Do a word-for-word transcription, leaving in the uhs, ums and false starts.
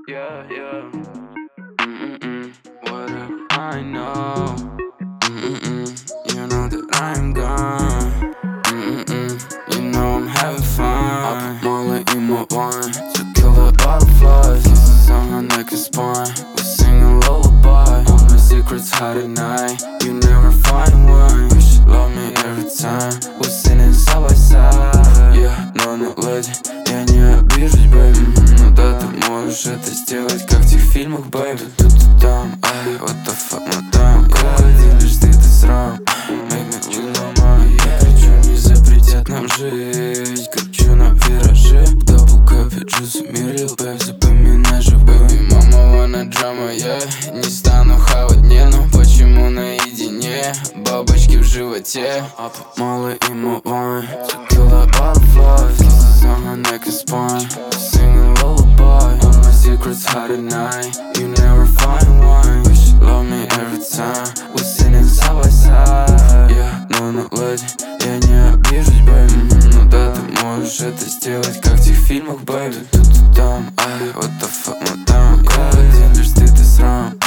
Yeah, yeah. Mm-mm-mm. Whatever I know. Mm-mm-mm. You know that I'm gone. Mm-mm-mm. You know I'm having fun. I put Molly in my wine to kill the butterflies. Kisses on her neck and spine. We sing a lullaby. All my secrets hide at night. You never find one. You should love me every time. We're sitting side by side. Yeah, но не леди, я не обижусь, baby. Ну да, ты можешь это сделать, как в тех фильмах, baby. Тут и там, ай, what the fuck, мадам. Крокодил, лишь ты, ты срам. Make me chill, мама. Я кричу, не запретят нам жить. Кручу на вираже. Double cup, джуз, мирил, baby. Запоминай же, baby. Мама, wanna drama, yeah. Не стану хавать дневно. Почему наедине? Бабочки в животе. I put Molly in my wine to kill the butterflies. Kisses on her neck and spine. Sing a lullaby. All my secrets hide at night. You never find one. You should love me every time. We're sitting side by side. Yeah, но не леди, я не обижусь, baby. Ну да, ты можешь это сделать, как в тех фильмах, baby. Тут и там, ай, what the fuck, мадам. Крокодил, лишь ты, ты срам.